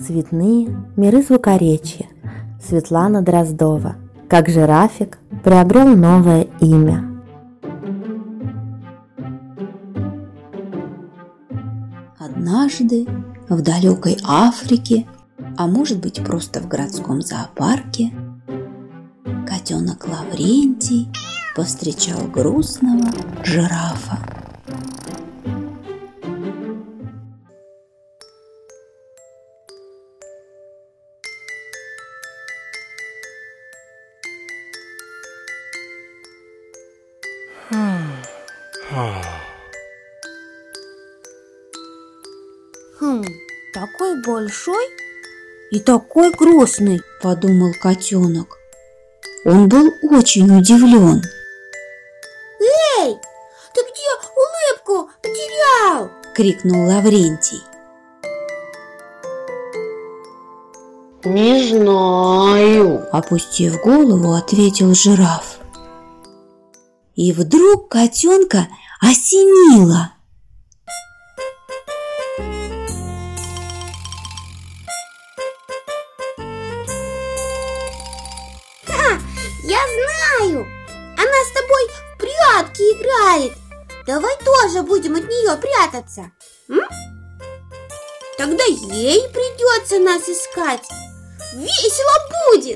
Цветные миры звукоречия. Светлана Дроздова. Как жирафик приобрел новое имя. Однажды в далекой Африке, а может быть просто в городском зоопарке, котенок Лаврентий повстречал грустного жирафа. Такой большой и такой грустный, подумал котенок. Он был очень удивлен. Эй, ты где улыбку потерял? Крикнул Лаврентий. Не знаю, опустив голову, ответил жираф. И вдруг котенка осенило. Я знаю! Она с тобой в прятки играет. Давай тоже будем от нее прятаться. Тогда ей придется нас искать. Весело будет!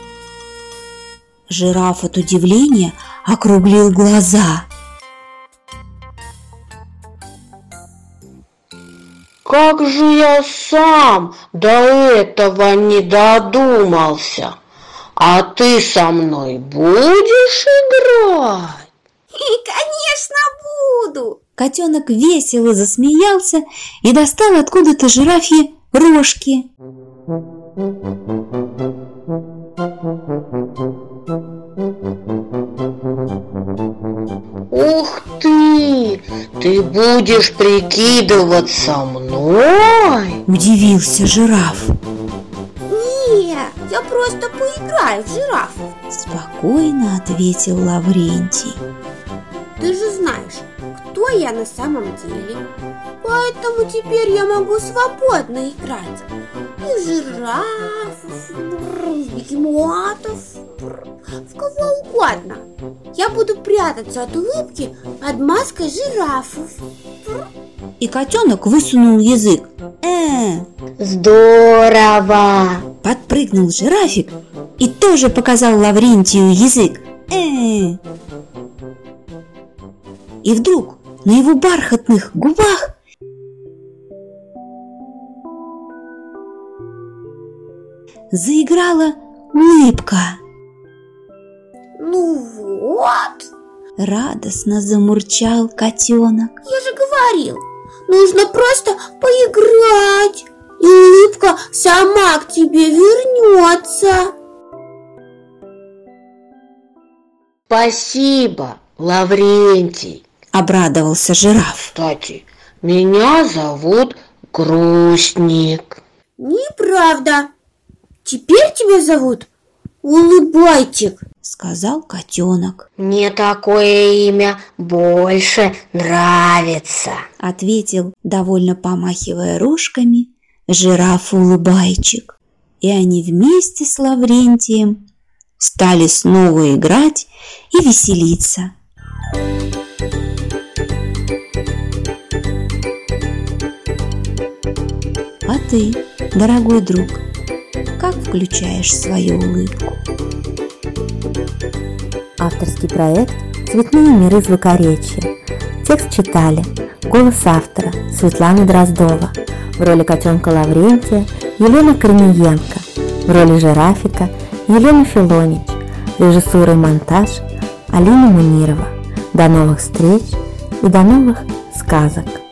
Жираф от удивления округлил глаза. как же я сам до этого не додумался. А ты со мной будешь играть? Конечно, буду! Котенок весело засмеялся и достал откуда-то жирафьи рожки. Ух ты! Ты будешь прикидываться мной? Удивился жираф. Не, я просто поиграю в жирафов. Спокойно ответил Лаврентий. Ты же знаешь, кто я на самом деле. Поэтому теперь я могу свободно играть. И в жирафов, в бегемотов, в кого угодно. Я буду прятаться от улыбки под маской жирафов. И котенок высунул язык. Здорово! Подпрыгнул жирафик и тоже показал Лаврентию язык. И вдруг на его бархатных губах заиграла улыбка. Ну вот, радостно замурчал котенок. Я же говорил, нужно просто поиграть, и улыбка сама к тебе вернется. Спасибо, Лаврентий. Обрадовался жираф. Кстати, меня зовут Грустник. Неправда. Теперь тебя зовут Улыбайчик, сказал котенок. Мне такое имя больше нравится, ответил, довольно помахивая рожками, жираф Улыбайчик. И они вместе с Лаврентием стали снова играть и веселиться. А ты, дорогой друг, как включаешь свою улыбку? Авторский проект «Цветные миры звукоречия». Текст читали. Голос автора Светлана Дроздова. В роли котенка Лаврентия Елена Корниенко. В роли жирафика Елена Филонич. Режиссура и монтаж Алина Мунирова. До новых встреч и до новых сказок.